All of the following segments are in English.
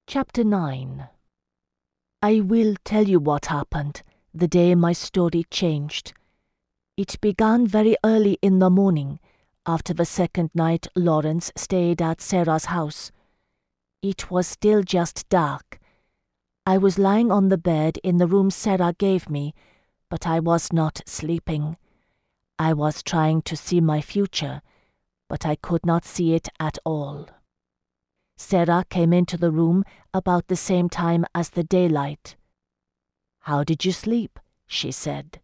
Chapter 9. I will tell you what happened the day my story changed. It began very early in the morning, after the second night Lawrence stayed at Sarah's house. It was still just dark. I was lying on the bed in the room Sarah gave me, but I was not sleeping. I was trying to see my future, but I could not see it at all. Sarah came into the room about the same time as the daylight. "How did you sleep?" she said.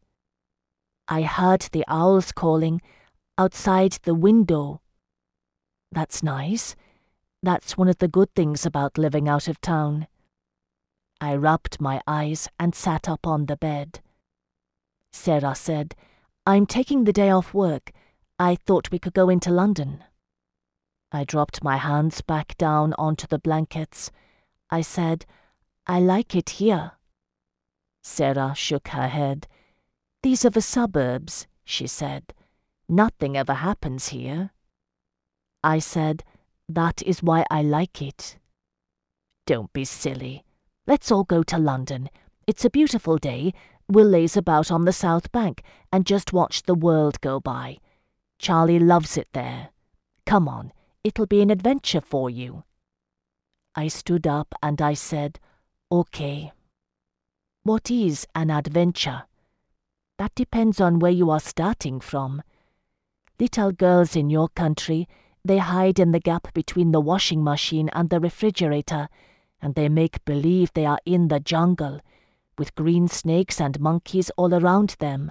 "I heard the owls calling outside the window." "That's nice. That's one of the good things about living out of town." I rubbed my eyes and sat up on the bed. Sarah said, "I'm taking the day off work. I thought we could go into London." I dropped my hands back down onto the blankets. I said, "I like it here." Sarah shook her head. "These are the suburbs," she said. "Nothing ever happens here." I said, "That is why I like it." "Don't be silly. Let's all go to London. It's a beautiful day. We'll laze about on the South Bank and just watch the world go by. Charlie loves it there. Come on, it'll be an adventure for you." I stood up and I said, "Okay." What is an adventure? That depends on where you are starting from. Little girls in your country, they hide in the gap between the washing machine and the refrigerator, and they make believe they are in the jungle, with green snakes and monkeys all around them.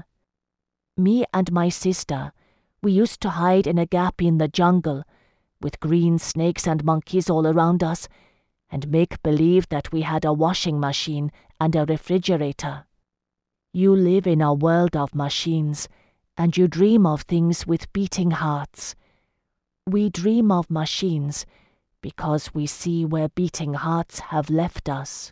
Me and my sister, we used to hide in a gap in the jungle, with green snakes and monkeys all around us, and make believe that we had a washing machine and a refrigerator. You live in a world of machines, and you dream of things with beating hearts. We dream of machines because we see where beating hearts have left us.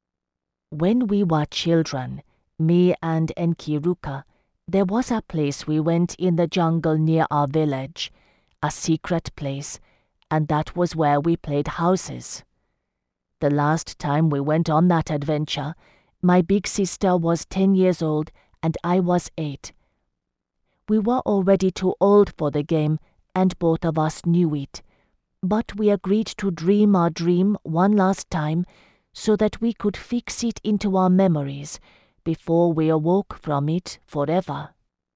When we were children, me and Enkiruka, there was a place we went in the jungle near our village, a secret place, and that was where we played houses. The last time we went on that adventure, my big sister was 10 years old and I was 8. We were already too old for the game, and both of us knew it, but we agreed to dream our dream one last time so that we could fix it into our memories before we awoke from it forever.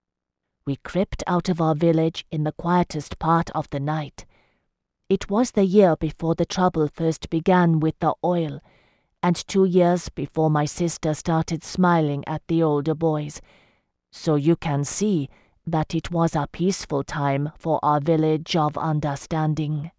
We crept out of our village in the quietest part of the night. It was the year before the trouble first began with the oil, and 2 years before my sister started smiling at the older boys, so you can see that it was a peaceful time for our village of understanding.